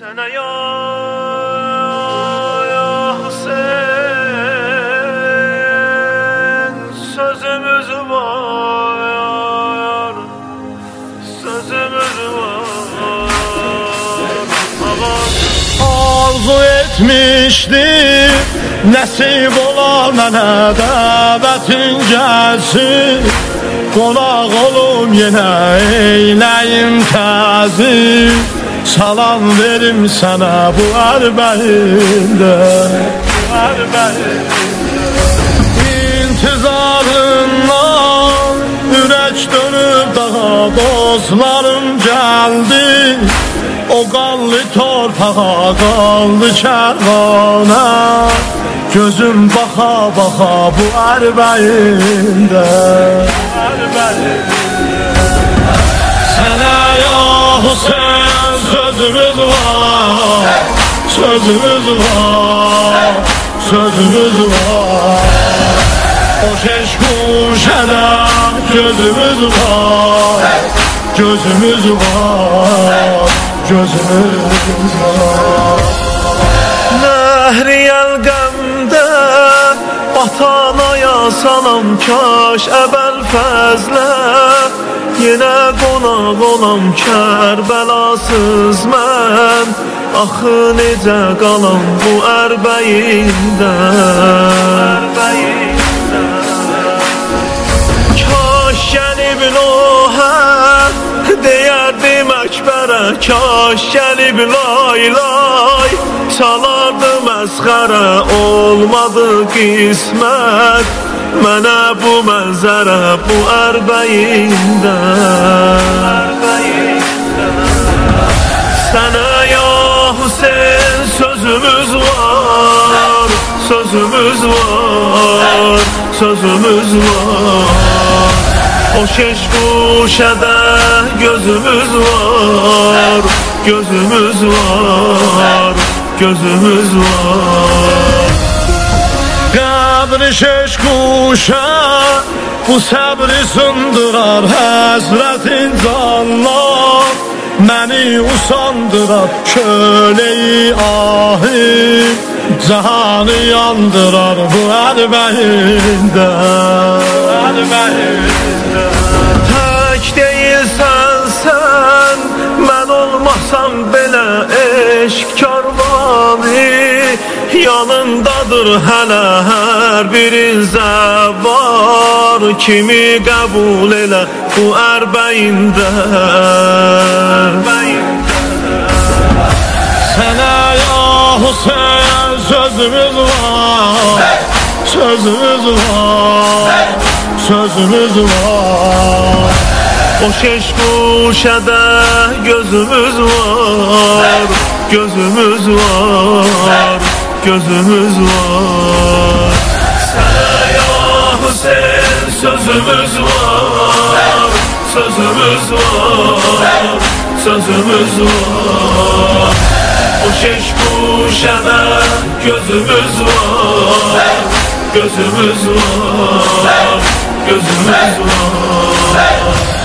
Sana ya Hüseyin sözümüz var, sözümüz var. Arzu etmişdi nasip ola mənə dəvətin gəlsin, qonaq olum yenə eyləyim təzim, salam verim sənə bu ərbəyində. İntizarından ürək dönüb daha dostlarım gəldi, o qanlı torpağa qaldı kərvana, gözüm baxa baxa bu ərbəyində. Sənə ya Hüseyin sözümüz var, sözümüz var, sözümüz var. O keşkuşədə gözümüz var, gözümüz var, gözümüz var. Nəhri yəlqəmdə atanaya salam kaş əbəl fəzlə, yenə qonaq olam Kərbəlasız mən, axı necə qalam bu ərbəyində. Kaş gəlib Nohə deyərdi Məkbərə, kaş gəlib lay lay çalardı məzxərə, olmadı qismət mənə bu mənzərə bu ərbəyində. Sənə ya Hüseyin sözümüz var, sözümüz var, sözümüz var. O keşkuşədə gözümüz var, gözümüz var, gözümüz var. Qəbri keşkuşə bu səbri sındırar, həsrətin canlar məni usandırar, köleyi ahim cahanı yandırar bu ərbəyində. Tək deyilsən sən, mən olmasam belə eşq karvanı, yanındadır hələ hər birin zəvar, kimi qəbul elə bu ərbəyində. Sənə ya Hüseyin sözümüz var, sözümüz var, sözümüz var. O keşkuşədə gözümüz var, gözümüz var, gözümüz var. Sənə ya Hüseyin sözümüz var, sözümüz var, sözümüz var. O keşkuşədə gözümüz var, gözümüz var, gözümüz var.